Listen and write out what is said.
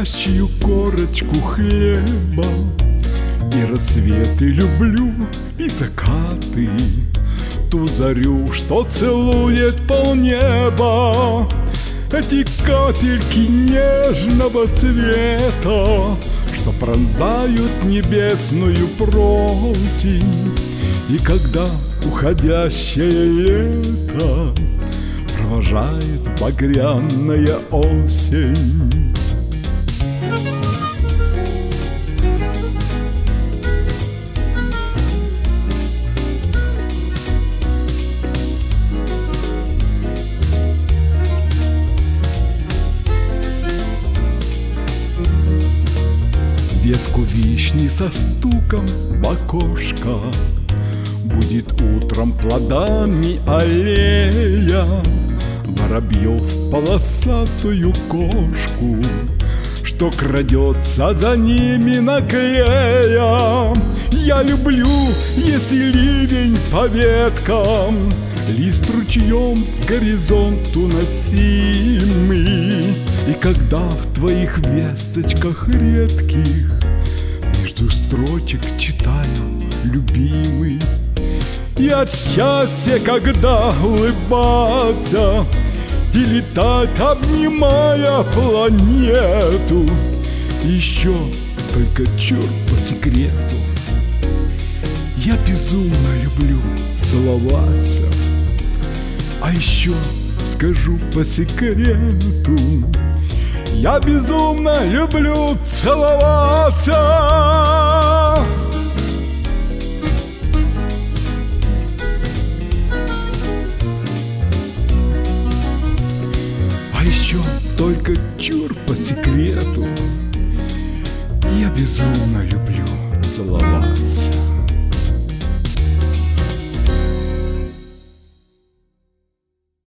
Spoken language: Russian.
хрустящую корочку хлеба. И рассветы люблю, и закаты, ту зарю, что целует полнеба. Эти капельки нежного света, что пронзают небесную противень. И когда уходящее лето провожает багряная осень. Ветку вишни со стуком в окошко будет утром плодами аллея. Воробьев полосатую кошку, что крадется за ними наклея. Я люблю, если ливень по веткам, лист ручьем к горизонту носимый. И когда в твоих весточках редких между строчек читаю, любимый, и от счастья, когда улыбаться и летать, обнимая планету. Еще только черт по секрету, я безумно люблю целоваться. А еще скажу по секрету, я безумно люблю целоваться. А еще только чур по секрету,